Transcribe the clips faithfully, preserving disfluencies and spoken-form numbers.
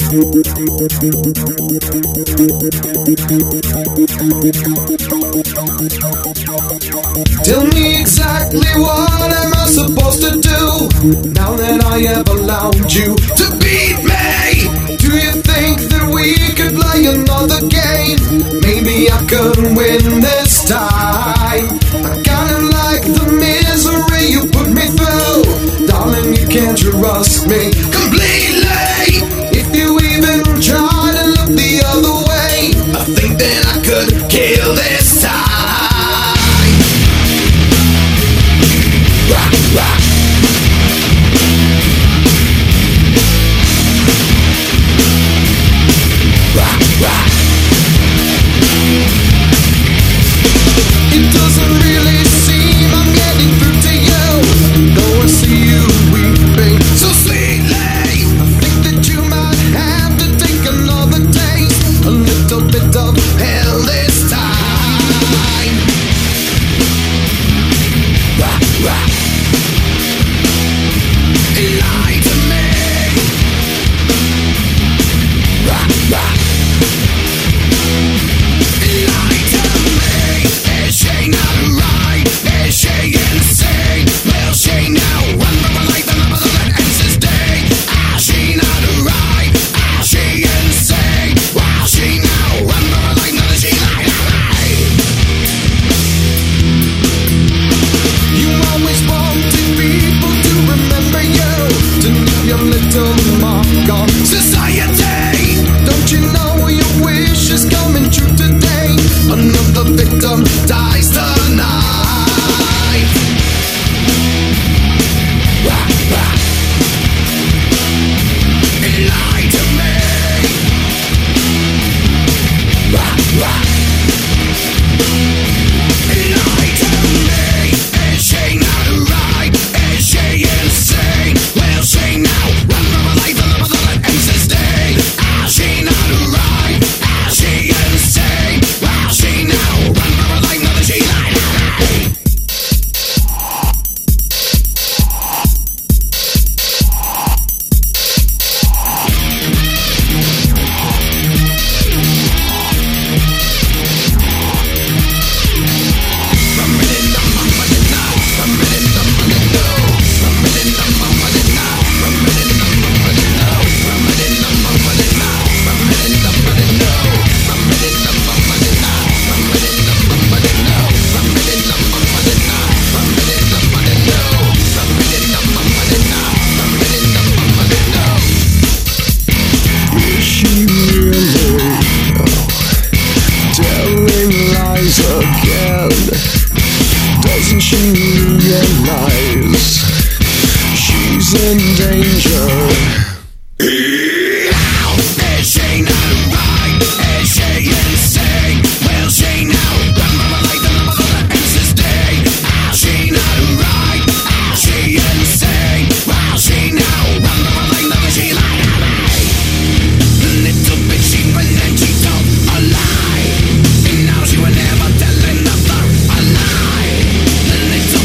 Tell me exactly what am I supposed to do now that I have allowed you to beat me? Do you think that we could play another game? Maybe I could win this time. I kinda like the misery you put me through. Darling, you can't trust me completely. If you even try to look the other way, I think that I could kill this time. Rock, rock. Rock, rock. It doesn't really seem I'm getting through to you, though I see you weeping so sweetly. I think that you might have to take another taste, a little bit of hell this time. Rock, rock. Lie to me. Rock, rock. Lie to me. Is she not right? Is she insane? Will she now run for her life and never let ends this day? Is she not right? Is she insane? Will she now run for her life? Now that she lied to me. You always wanted people to remember you, to leave your little mark on society. Don't you know your wish is coming true today? Another victim dies tonight. Rock, rock. Lie to me. Rock, rock. Lie to me. Is she not right? Is she insane? Will she now run for her life and never let ends this day? Is she not right? Is she insane? Will she now run for her life now that she lied to me? Is she really telling lies again? Doesn't she realize she's in danger? Is she not right? Is she insane? Will she now run for her life and never let ends this day? Is she not right? Is she insane? Will she now run for her life now that she lied to me? Little bit she went and she told a lie, and now she will never tell another a lie. Little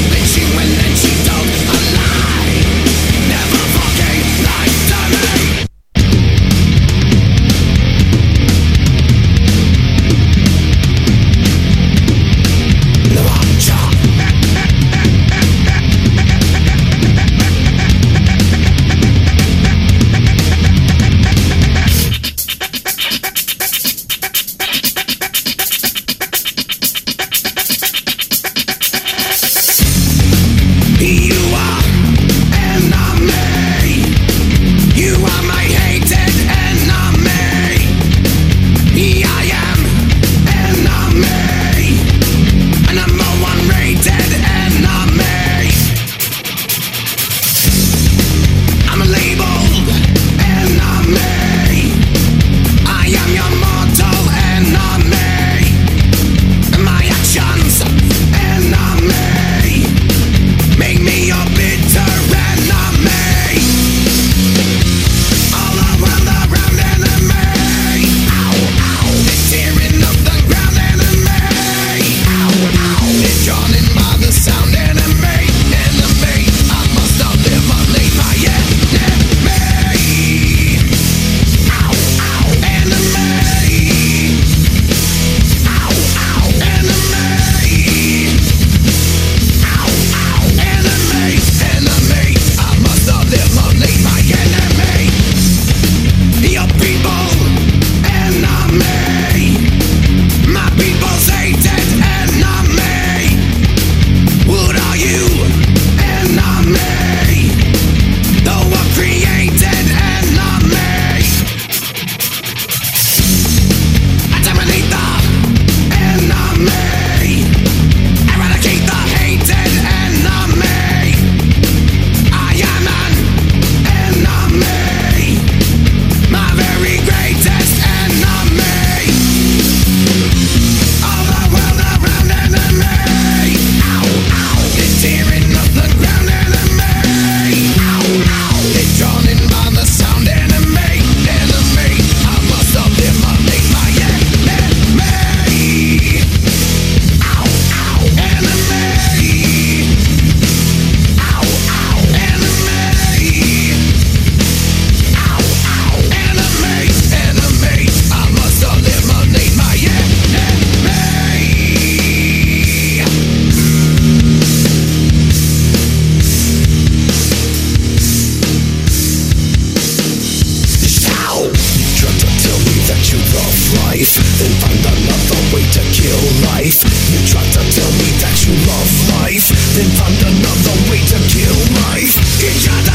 Then find another way to kill my each other.